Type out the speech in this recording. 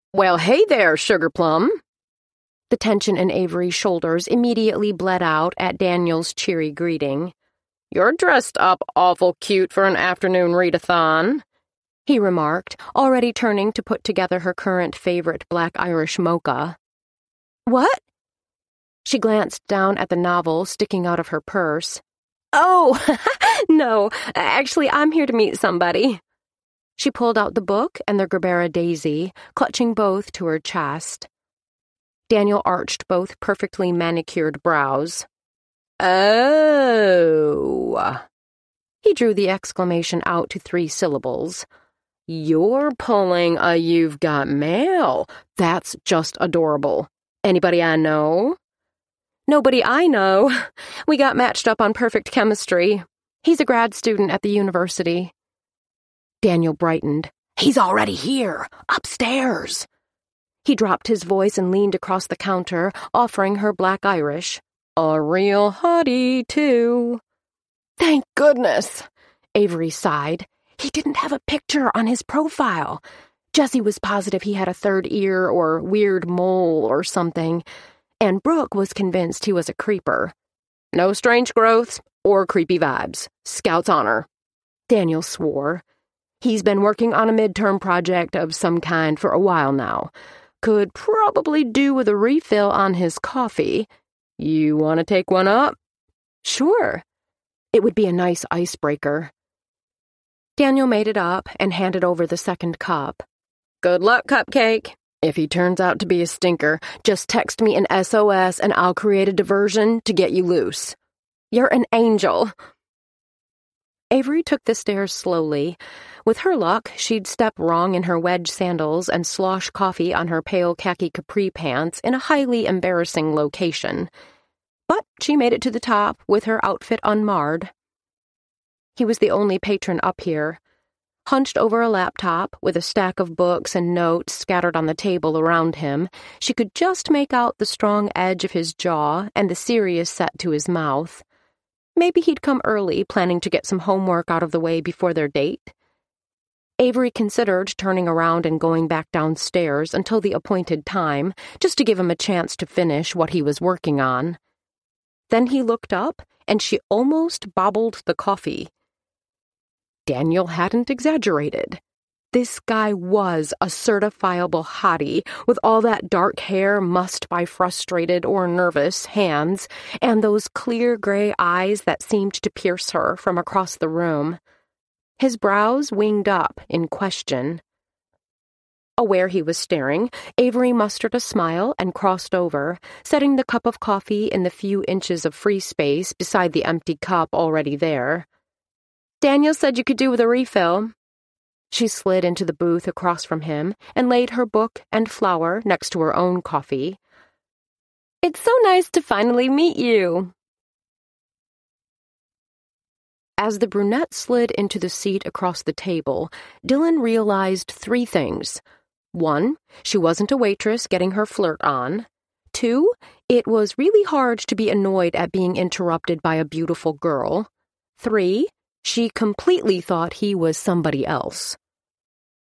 Well, hey there, Sugar Plum. The tension in Avery's shoulders immediately bled out at Daniel's cheery greeting. You're dressed up awful cute for an afternoon readathon, he remarked, already turning to put together her current favorite Black Irish mocha. What? She glanced down at the novel sticking out of her purse. Oh, no, actually, I'm here to meet somebody. She pulled out the book and the Gerbera daisy, clutching both to her chest. Daniel arched both perfectly manicured brows. Oh. He drew the exclamation out to 3 syllables. You're pulling a You've Got Mail. That's just adorable. Anybody I know? Nobody I know. We got matched up on perfect chemistry. He's a grad student at the university. Daniel brightened. He's already here, upstairs. He dropped his voice and leaned across the counter, offering her Black Irish. A real hottie, too. Thank goodness, Avery sighed. He didn't have a picture on his profile. Jessie was positive he had a third ear or weird mole or something, and Brooke was convinced he was a creeper. No strange growths or creepy vibes. Scout's honor. Daniel swore. He's been working on a midterm project of some kind for a while now. Could probably do with a refill on his coffee. You want to take one up? Sure. It would be a nice icebreaker. Daniel made it up and handed over the second cup. Good luck, Cupcake. If he turns out to be a stinker, just text me an SOS and I'll create a diversion to get you loose. You're an angel. Avery took the stairs slowly. With her luck, she'd step wrong in her wedge sandals and slosh coffee on her pale khaki capri pants in a highly embarrassing location. But she made it to the top with her outfit unmarred. He was the only patron up here. Hunched over a laptop, with a stack of books and notes scattered on the table around him, she could just make out the strong edge of his jaw and the serious set to his mouth. Maybe he'd come early, planning to get some homework out of the way before their date. Avery considered turning around and going back downstairs until the appointed time, just to give him a chance to finish what he was working on. Then he looked up, and she almost bobbled the coffee. Daniel hadn't exaggerated. This guy was a certifiable hottie, with all that dark hair mussed by frustrated or nervous hands, and those clear gray eyes that seemed to pierce her from across the room. His brows winged up in question. Aware he was staring, Avery mustered a smile and crossed over, setting the cup of coffee in the few inches of free space beside the empty cup already there. Daniel said you could do with a refill. She slid into the booth across from him and laid her book and flower next to her own coffee. It's so nice to finally meet you. As the brunette slid into the seat across the table, Dylan realized 3 things. 1, she wasn't a waitress getting her flirt on. 2, it was really hard to be annoyed at being interrupted by a beautiful girl. 3, she completely thought he was somebody else.